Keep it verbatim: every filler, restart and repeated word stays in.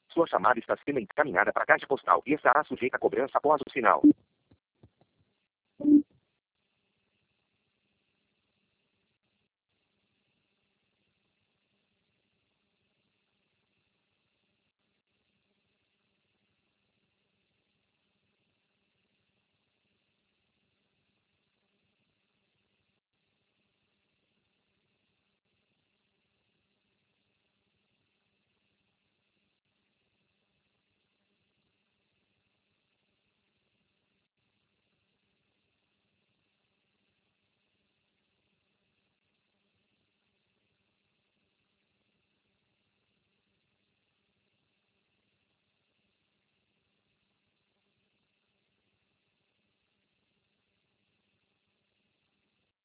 Sua chamada está sendo encaminhada para a caixa postal e estará sujeita a cobrança após o sinal.